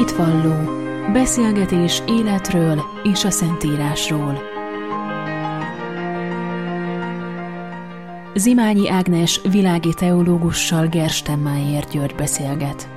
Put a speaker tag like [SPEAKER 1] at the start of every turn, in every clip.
[SPEAKER 1] Hitvalló. Beszélgetés életről és a Szentírásról. Zimányi Ágnes világi teológussal Gerstenmaier György beszélget.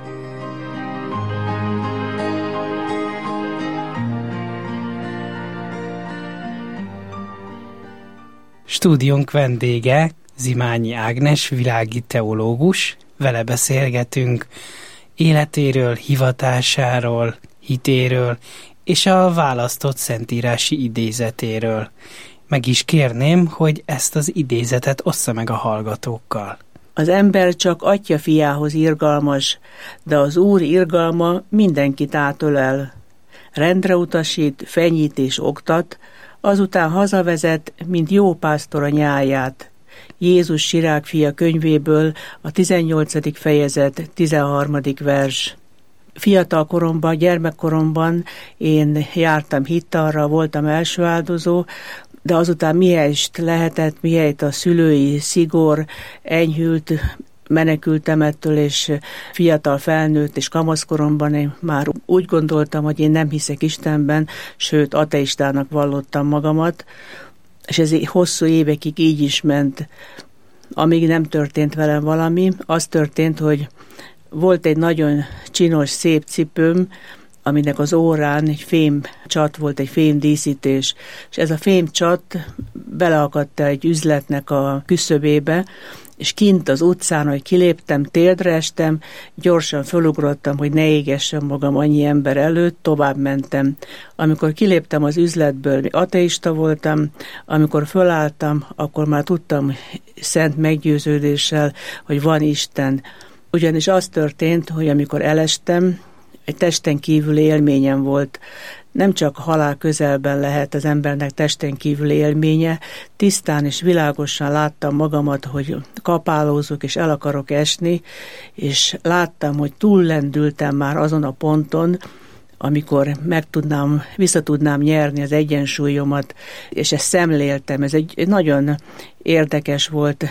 [SPEAKER 2] Stúdiónk vendége Zimányi Ágnes, világi teológus. Vele beszélgetünk életéről, hivatásáról, hitéről és a választott szentírási idézetéről. Meg is kérném, hogy ezt az idézetet ossza meg a hallgatókkal.
[SPEAKER 3] Az ember csak atya fiához irgalmas, de az Úr irgalma mindenkit átölel. Rendre utasít, fenyít és oktat, azután hazavezet, mint jó pásztor a nyáját. Jézus Sirák fia könyvéből, a 18. fejezet, 13. vers. Fiatal koromban, gyermekkoromban én jártam hittalra, voltam első áldozó, de azután mihelyest lehetett, mihelyt a szülői szigor enyhült, menekültem ettől, és fiatal felnőtt és kamaszkoromban én már úgy gondoltam, hogy én nem hiszek Istenben, sőt ateistának vallottam magamat, és ez hosszú évekig így is ment, amíg nem történt velem valami. Az történt, hogy volt egy nagyon csinos, szép cipőm, aminek az órán egy fém csat volt, egy fém díszítés, és ez a fém csat beleakadt egy üzletnek a küszöbébe, és kint az utcán, hogy kiléptem, térdre estem, gyorsan fölugrottam, hogy ne égessem magam annyi ember előtt, tovább mentem. Amikor kiléptem az üzletből, ateista voltam, amikor fölálltam, akkor már tudtam szent meggyőződéssel, hogy van Isten. Ugyanis az történt, hogy amikor elestem, egy testen kívüli élményem volt. Nem csak halál közelben lehet az embernek testen kívüli élménye, tisztán és világosan láttam magamat, hogy kapálózok és el akarok esni, és láttam, hogy túllendültem már azon a ponton, amikor vissza tudnám nyerni az egyensúlyomat, és ezt szemléltem. Ez egy nagyon érdekes volt.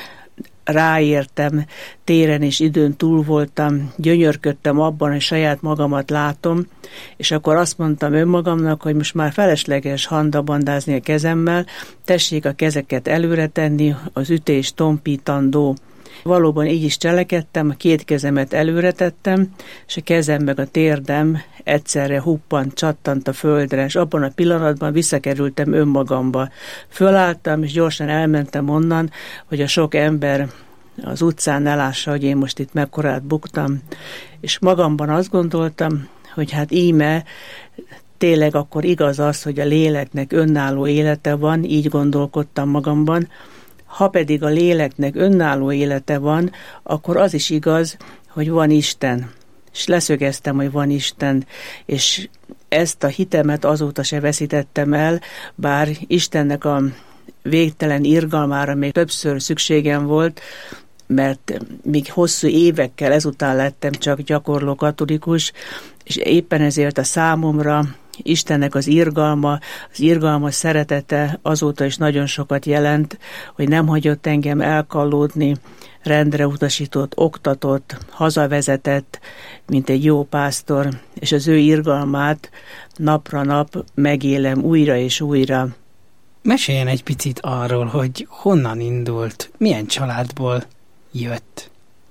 [SPEAKER 3] Ráértem, téren és időn túl voltam, gyönyörködtem abban, hogy saját magamat látom, és akkor azt mondtam önmagamnak, hogy most már felesleges handabandázni a kezemmel, tessék a kezeket előre tenni, az ütés tompítandó. Valóban így is cselekedtem, a két kezemet előre tettem, és a kezem meg a térdem egyszerre huppant, csattant a földre, és abban a pillanatban visszakerültem önmagamba. Fölálltam, és gyorsan elmentem onnan, hogy a sok ember az utcán ne lássa, hogy én most itt mekkorát buktam. És magamban azt gondoltam, hogy hát íme tényleg akkor igaz az, hogy a léleknek önálló élete van, így gondolkodtam magamban. Ha pedig a léleknek önálló élete van, akkor az is igaz, hogy van Isten. És leszögeztem, hogy van Isten, és ezt a hitemet azóta se veszítettem el, bár Istennek a végtelen irgalmára még többször szükségem volt, mert még hosszú évekkel ezután lettem csak gyakorló katolikus, és éppen ezért a számomra Istennek az irgalmas szeretete azóta is nagyon sokat jelent, hogy nem hagyott engem elkallódni, rendre utasított, oktatott, hazavezetett, mint egy jó pásztor, és az ő irgalmát napra nap megélem újra és újra.
[SPEAKER 2] Meséljen egy picit arról, hogy honnan indult, milyen családból jött.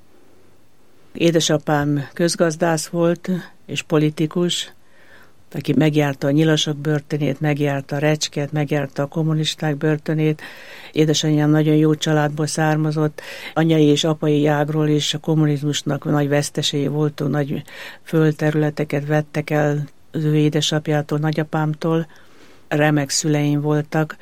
[SPEAKER 3] Édesapám közgazdász volt és politikus, aki megjárta a nyilasok börtönét, megjárta a Recsket, megjárta a kommunisták börtönét. Édesanyám nagyon jó családból származott, anyai és apai ágról is a kommunizmusnak nagy vesztesei voltunk, nagy földterületeket vettek el az ő édesapjától, nagyapámtól. Remek szüleim voltak.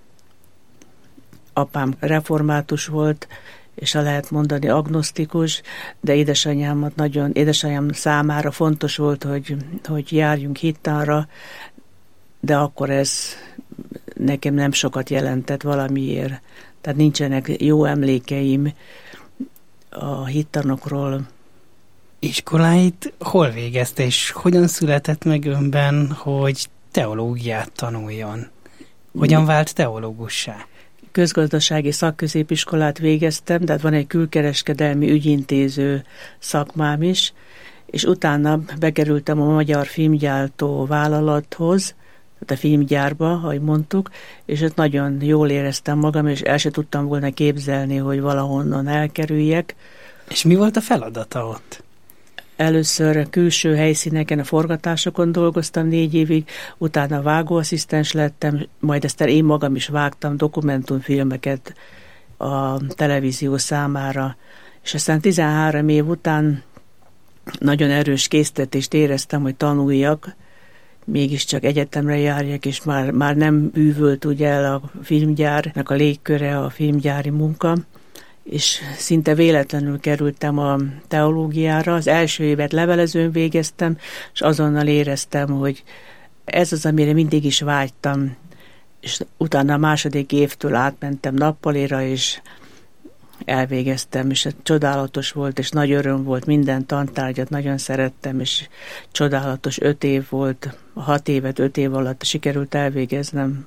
[SPEAKER 3] Apám református volt, és ha lehet mondani agnosztikus, de édesanyám számára fontos volt, hogy járjunk hittanra, de akkor ez nekem nem sokat jelentett valamiért. Tehát nincsenek jó emlékeim a hittanokról.
[SPEAKER 2] Iskoláit hol végezte, és hogyan született meg önben, hogy teológiát tanuljon? Hogyan vált teológussá?
[SPEAKER 3] Közgazdasági szakközépiskolát végeztem, de van egy külkereskedelmi ügyintéző szakmám is, és utána bekerültem a Magyar Filmgyártó Vállalathoz, tehát a filmgyárba, ahogy mondtuk, és ott nagyon jól éreztem magam, és el se tudtam volna képzelni, hogy valahonnan elkerüljek.
[SPEAKER 2] És mi volt a feladata ott?
[SPEAKER 3] Először külső helyszíneken, a forgatásokon dolgoztam 4 évig, utána vágóasszisztens lettem, majd aztán én magam is vágtam dokumentumfilmeket a televízió számára, és aztán 13 év után nagyon erős késztetést éreztem, hogy tanuljak, mégiscsak egyetemre járjak, és már nem bűvölt ugye el a filmgyárnak a légköre, a filmgyári munka, és szinte véletlenül kerültem a teológiára. Az első évet levelezőn végeztem, és azonnal éreztem, hogy ez az, amire mindig is vágytam, és utána a második évtől átmentem nappalira, és elvégeztem, és csodálatos volt, és nagy öröm volt, minden tantárgyat nagyon szerettem, és csodálatos 5 év volt, 6 évet 5 év alatt sikerült elvégeznem.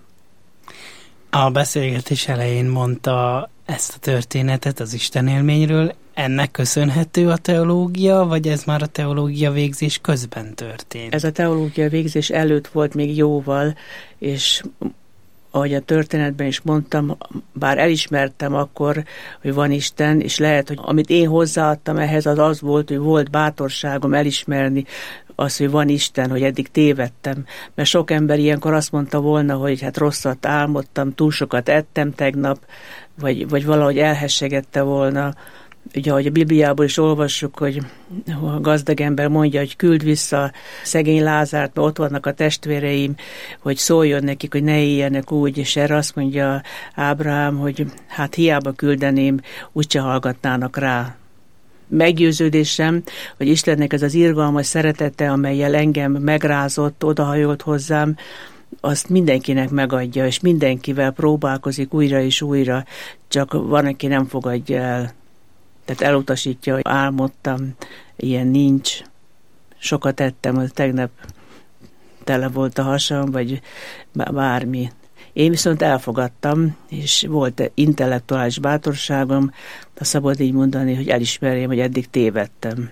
[SPEAKER 2] A beszélgetés elején mondta ezt a történetet az Isten élményről. Ennek köszönhető a teológia, vagy ez már a teológia végzés közben történt? Ez
[SPEAKER 3] a teológia végzés előtt volt még jóval, és ahogy a történetben is mondtam, bár elismertem akkor, hogy van Isten, és lehet, hogy amit én hozzáadtam ehhez, az volt, hogy volt bátorságom elismerni azt, hogy van Isten, hogy eddig tévedtem. Mert sok ember ilyenkor azt mondta volna, hogy hát rosszat álmodtam, túl sokat ettem tegnap, vagy valahogy elhessegette volna. Ugye, ahogy a Bibliából is olvassuk, hogy a gazdag ember mondja, hogy küld vissza szegény Lázárt, mert ott vannak a testvéreim, hogy szóljon nekik, hogy ne éljenek úgy, és erre azt mondja Ábrahám, hogy hát hiába küldeném, úgyse hallgatnának rá. Meggyőződésem, hogy Istennek ez az irgalmas szeretete, amellyel engem megrázott, odahajolt hozzám, azt mindenkinek megadja, és mindenkivel próbálkozik újra és újra, csak van, aki nem fogadja el. Tehát elutasítja, hogy álmodtam, ilyen nincs. Sokat ettem, hogy tegnap tele volt a hasam, vagy bármi. Én viszont elfogadtam, és volt intellektuális bátorságom, ha szabad így mondani, hogy elismerjem, hogy eddig tévedtem.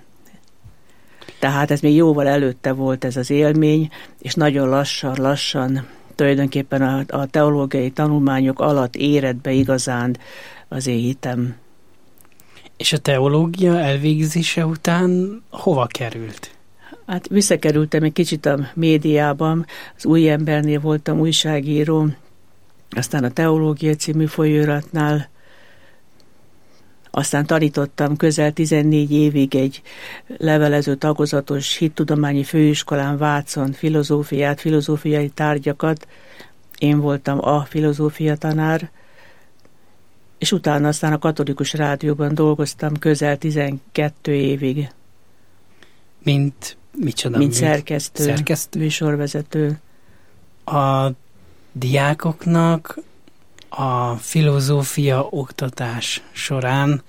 [SPEAKER 3] Tehát ez még jóval előtte volt ez az élmény, és nagyon lassan, tulajdonképpen a teológiai tanulmányok alatt érett be igazán az én hitem.
[SPEAKER 2] És a teológia elvégzése után hova került?
[SPEAKER 3] Hát visszakerültem egy kicsit a médiában, az Új Embernél voltam újságíró, aztán a Teológia című folyóiratnál, aztán tanítottam közel 14 évig egy levelező tagozatos hittudományi főiskolán Vácon filozófiát, filozófiai tárgyakat. Én voltam a filozófia tanár, és utána aztán a Katolikus Rádióban dolgoztam közel 12 évig.
[SPEAKER 2] Mint micsoda?
[SPEAKER 3] Mint szerkesztő, műsorvezető.
[SPEAKER 2] A diákoknak a filozófia oktatás során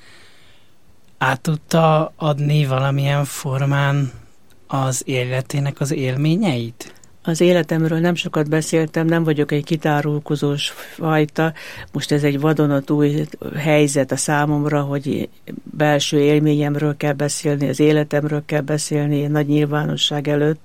[SPEAKER 2] át tudta adni valamilyen formán az életének az élményeit?
[SPEAKER 3] Az életemről nem sokat beszéltem, nem vagyok egy kitárulkozós fajta. Most ez egy vadonatúj helyzet a számomra, hogy belső élményemről kell beszélni, az életemről kell beszélni nagy nyilvánosság előtt.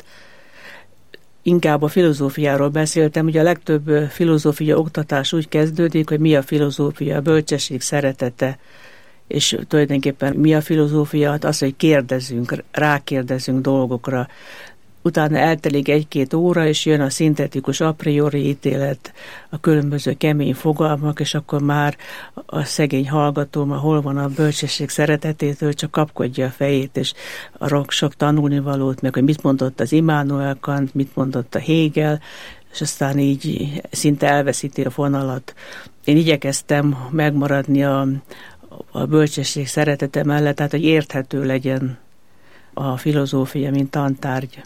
[SPEAKER 3] Inkább a filozófiáról beszéltem. Ugye a legtöbb filozófia oktatás úgy kezdődik, hogy mi a filozófia, a bölcsesség szeretete. És tulajdonképpen mi a filozófia? Az, hogy kérdezzünk, rákérdezünk dolgokra. Utána eltelik 1-2 óra, és jön a szintetikus a priori ítélet, a különböző kemény fogalmak, és akkor már a szegény hallgató, hol van a bölcsesség szeretetétől, csak kapkodja a fejét, és arról sok tanulnivalót, meg hogy mit mondott az Immanuel Kant, mit mondott a Hegel, és aztán így szinte elveszíti a fonalat. Én igyekeztem megmaradni a bölcsesség szeretete mellett, tehát hogy érthető legyen a filozófia, mint tantárgy.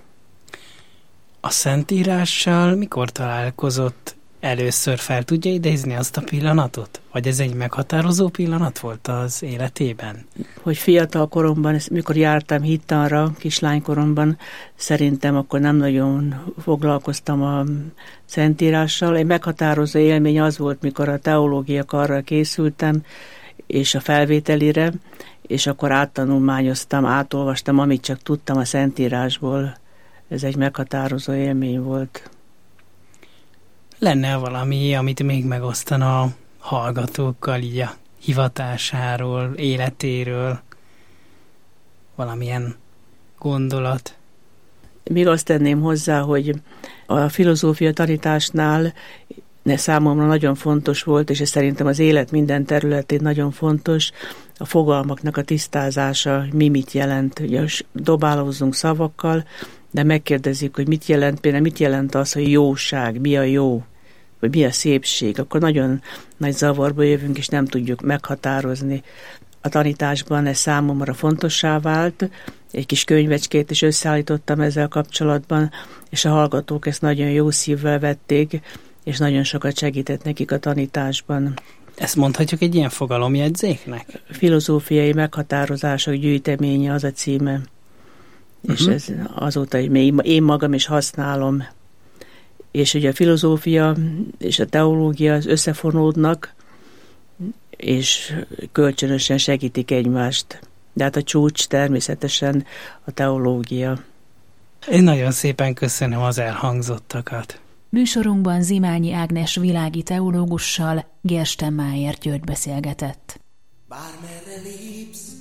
[SPEAKER 2] A Szentírással mikor találkozott először? Fel tudja idézni azt a pillanatot? Vagy ez egy meghatározó pillanat volt az életében? Hogy
[SPEAKER 3] fiatal koromban, mikor jártam hittanra, kislánykoromban, szerintem akkor nem nagyon foglalkoztam a Szentírással. Egy meghatározó élmény az volt, mikor a teológia karra készültem, és a felvételire, és akkor áttanulmányoztam, átolvastam, amit csak tudtam a Szentírásból. Ez egy meghatározó élmény volt.
[SPEAKER 2] Lenne valami, amit még megosztana a hallgatókkal, így a hivatásáról, életéről, valamilyen gondolat?
[SPEAKER 3] Még azt tenném hozzá, hogy a filozófia tanításnál számomra nagyon fontos volt, és ez szerintem az élet minden területén nagyon fontos, a fogalmaknak a tisztázása, mi mit jelent. Ugye dobálózzunk szavakkal, de megkérdezzük, hogy mit jelent, például mit jelent az, hogy jóság, mi a jó, vagy mi a szépség, akkor nagyon nagy zavarba jövünk, és nem tudjuk meghatározni. A tanításban ez számomra fontossá vált, egy kis könyvecskét is összeállítottam ezzel kapcsolatban, és a hallgatók ezt nagyon jó szívvel vették, és nagyon sokat segített nekik a tanításban.
[SPEAKER 2] Ezt mondhatjuk egy ilyen fogalomjegyzéknek?
[SPEAKER 3] Filozófiai meghatározások gyűjteménye az a címe. És ez azóta én magam is használom. És ugye a filozófia és a teológia az összefonódnak, és kölcsönösen segítik egymást. De hát a csúcs természetesen a teológia.
[SPEAKER 2] Én nagyon szépen köszönöm az elhangzottakat.
[SPEAKER 1] Műsorunkban Zimányi Ágnes világi teológussal Gerstenmájer György beszélgetett.
[SPEAKER 4] Bármerre lépsz,